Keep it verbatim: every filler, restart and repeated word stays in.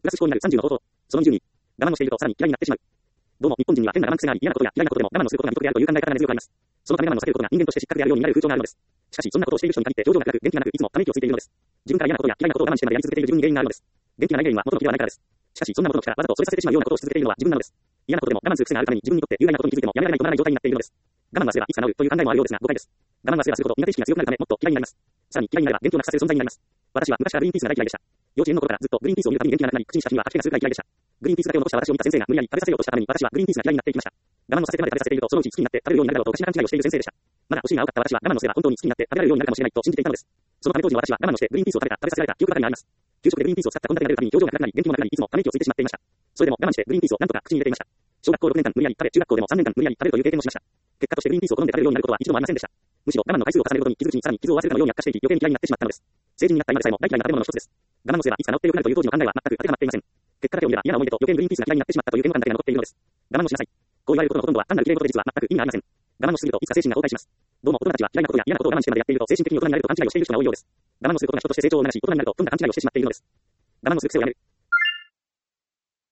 プラス思考になるさんじゅうの方法。そのにじゅうに。我慢をしているとさらに嫌いになってしまう。どうも、日本人には変な我慢癖があり、嫌なことや嫌いなことでも我慢をすることが美徳であるという考え方が根強くあります。そのため我慢を避けることが人間として失格であるようになる風潮があるのです。しかし、そんなことをしている人に限って表情が暗く、元気がなく、いつもため息をついているのです。自分から嫌なことや嫌いなことを我慢してまでやり続けている自分に原因があるのです。元気がない原因は元の気ではないからです。しかし、そんなことの来たらわざとそれさせてしまうようなことをし続けているのは自分なのです。嫌なことでも我慢する癖があるために自分にとって有害なことに気づいてもやめられないとならない状態になっているのです。我慢はすればいつか治るという考えもあるようですが誤解です。我慢はすればするほど苦手意識が強くなるためもっと嫌いになります。さらに嫌いになれば元気をなくさせる存在になります。私は昔からグリーンピースが大嫌いでした。幼稚園の頃からずっとグリーンピースを見るたびに元気がなくなり口にした日には吐き気がするくらい嫌いでした。グリーンピースだけを残した私を見た先生が無理やり食べさせようとしたために私はグリーンピースが嫌いになっていきました。我慢をさせてまで食べさせているとそのうち好きになって食べるようになるだろうとおかしな勘違いをしている先生でした。まだ欲しいが多かった私は我慢をすれば本当に好きになって食べられるようになるかもしれないと信じていたのです。そのため当時の私は我慢をしてグリーンピースを食べた、食べさせられた記憶ばかりがあります。給食でグリーンピースを使った献立が出るたびに表情が暗くなり元気もなくなりいつもため息をついてしまっていました。それでも我慢してグリーンピースを何とか口に入れていました。小学校ろくねんかん無理やり食べ、中学校でもさんねんかん無理やり食べるという経験もしました。結果としてグリーンピースを好んで食べるようになることは一度もありませんでした。むしろ我慢の回数を重ねるごとに傷口にさらに傷を負わせるかのように悪化していき余計に嫌いになってしまったのです。成人になった今でさえも大嫌いな食べ物の一つです。我慢をすればいつか治って良くなるという当時の考えは全く当てはまっていません。結果だけを見れば嫌な思い出と余計にグリーンピースが嫌いになってしまったという嫌悪感だけが残っているのです。我慢をしなさい。こう言われることのほとんどは単なる綺麗事で実は全く意味がありません。我慢をしすぎるといつか精神が崩壊します。どうも大人たちは嫌いなことや嫌なことを我慢してまでやっていると精神的に大人になれると勘違いをしている人が多いようです。我慢をすることが人として成長を促し大人になるととんだ勘違いをしてしまっているのです。我慢をする癖をやめる。